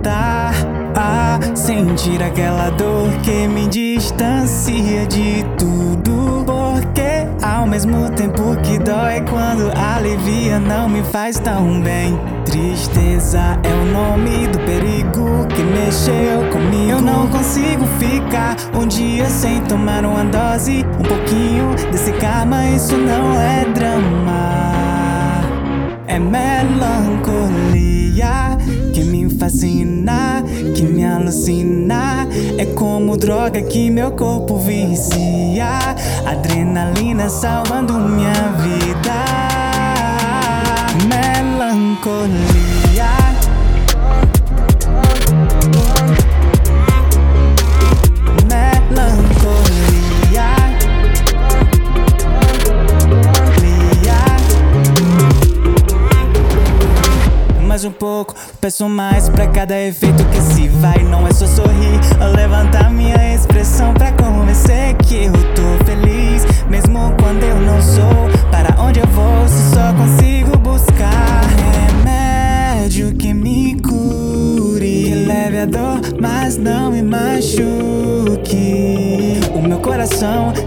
voltar a sentir aquela dor que me distancia de tudo. Porque ao mesmo tempo que dói, quando alivia não me faz tão bem. Tristeza é o nome do perigo que mexeu comigo. Eu não consigo ficar um dia sem tomar uma dose, um pouquinho desse karma. Isso não é drama, é melancolia que me fascina, que me alucina. É como droga que meu corpo vicia, adrenalina salvando minha vida. Melancolia, melancolia, mais um pouco, peço mais pra cada efeito que se vai. Não é só sorrir ou levantar minha expressão pra convencer que eu tô feliz, mesmo quando eu não sou. Para onde eu vou se só consigo buscar remédio que me cure, que leve a dor, mas não me machuque. O meu coração